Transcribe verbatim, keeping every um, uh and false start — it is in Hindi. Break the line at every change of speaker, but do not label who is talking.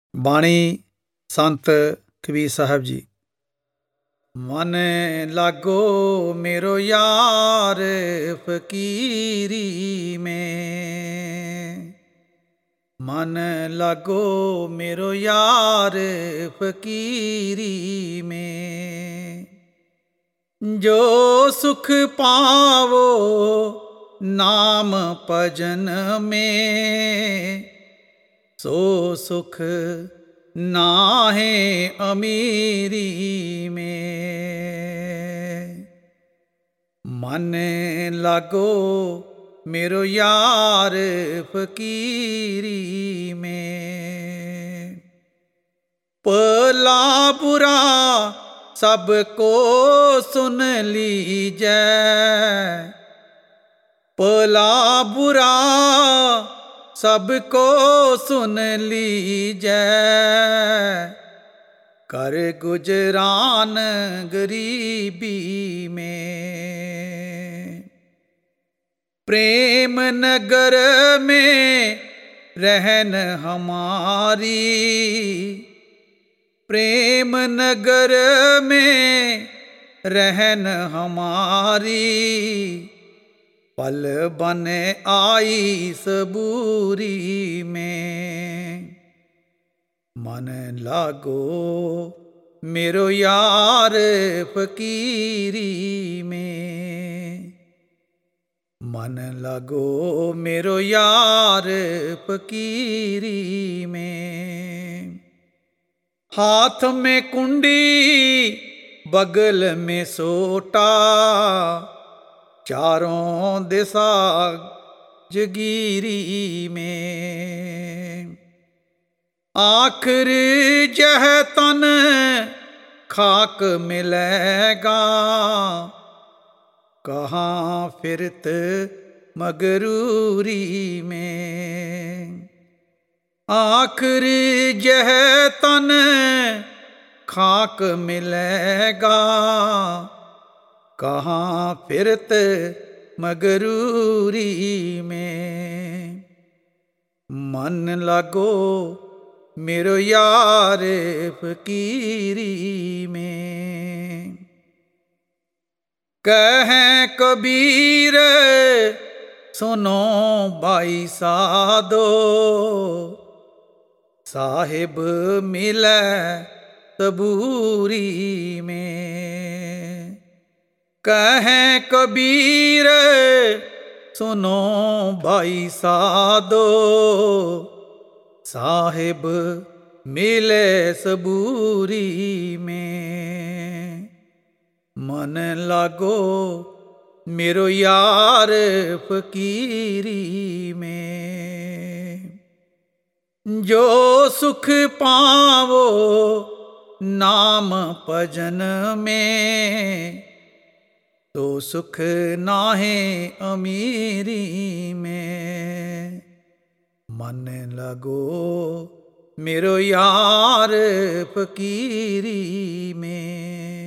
ਬਾਣੀ ਸੰਤ ਕਬੀਰ ਸਾਹਿਬ ਜੀ। ਮਨ ਲਾਗੋ मेरो यार फकीरी में, मन लागो मेरो यार फकीरी में। जो सुख पावो नाम भजन में, सो सुख नाहे अमीरी में। मन लागो मेरो यार फकीरी में। भला बुरा सबको सुन लीजै, भला बुरा सबको सुन लीजै। कर गुजरान गरीबी में। प्रेम नगर में रहन हमारी, प्रेम नगर में रहन हमारी। पल बन आई सबूरी में। मन लागो मेरो यार फकीरी में, मन लागो मेरो यार फकीरी में। हाथ में कुंडी बगल में सोटा, चारों दिशा जगीरी में। आखिर जह तन खाक मिलेगा, कहाँ फिरत मगरूरी में। आखिर जह तन खाक मिलेगा, कहाँ फिरत मगरूरी में। मन लागो मेरो यार फकीरी में। कहें कबीर सुनो भाई साधो, साहिब मिले सबूरी में। कहें कबीर सुनो भाई साधो, साहिब मिले सबूरी में। मन लागो मेरो यार फकीरी में। जो सुख पावो नाम भजन में, तो सुख नाहे अमीरी में। मन लागो मेरो यार फकीरी में।